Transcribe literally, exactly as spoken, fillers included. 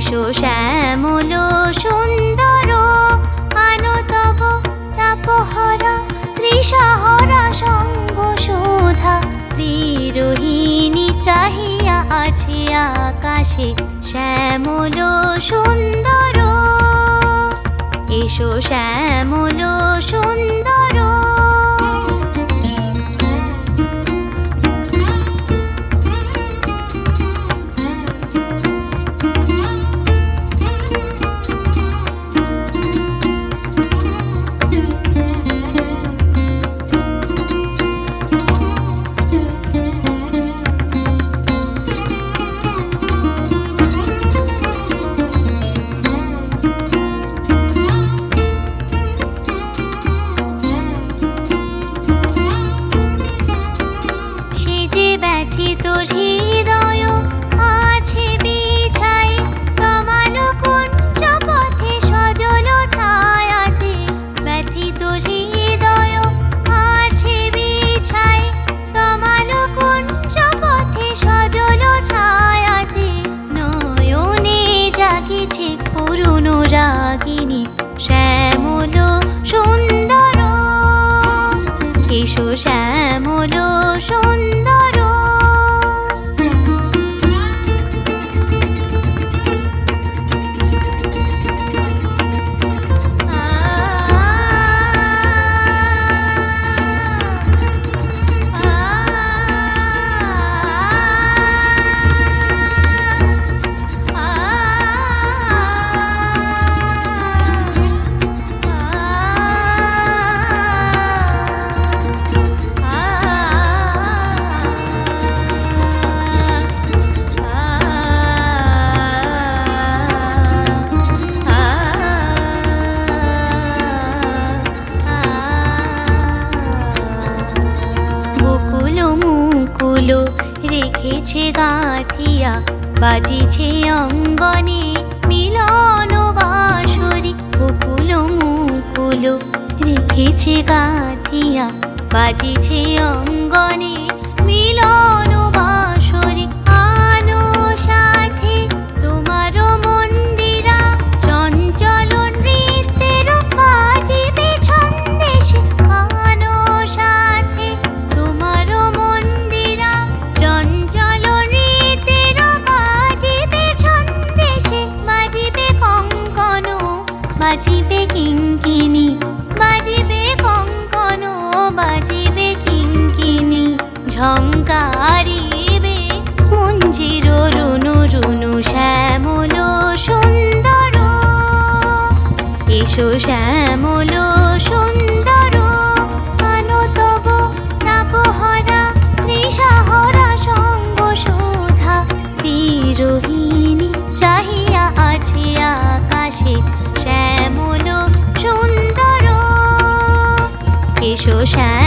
এসো শ্যামল সুন্দর আনো তব তাপহরা তৃষাহরা সঙ্গ শোধা বিরোহিণী চাহিয়া আছে আকাশে শ্যামল সুন্দর এসো শ্যামল সুন্দর হৃদয় আছে বিছাই তমাল কুঞ্জ পথে সজল ছায়াতে ব্যথিত হৃদয় আছে বিছাই তমাল কুঞ্জ পথে সজল ছায়াতে নয়নে জাগিছে করুণ রাগিনী শ্যামল সুন্দর এসো শ্যামল সুন্দর রেখেছে গাঁথিয়া বাজিছে অঙ্গনে মিলন বাঁশরি বকুল মুকুল রেখেছে গাঁথিয়া বাজিছে অঙ্গনে মিলন বাঁশরি আনো সাথে তোমার মন্দিরা চঞ্চল নৃত্যের কাজিবে ছন্দেশে আনো সাথে তোমার মন্দিরা চঞ্চল নৃত্যের বাজিবে ছন্দেশে বাজিবে কঙ্কণ বাজিবে কিঙ্কিণী বাজিবে কঙ্কণ বাজিবে কিঙ্কিণী ঝঙ্কারিবে কুঞ্জির রুনু রুনু শ্যামল সুন্দর এসো শ্যামল সুন্দর আনো তব তাপহরা তৃষাহরা সঙ্গ শোধা বিরোহিণী চাহিয়া আছে আকাশে শ্যামল সুন্দর এসো শ্যামল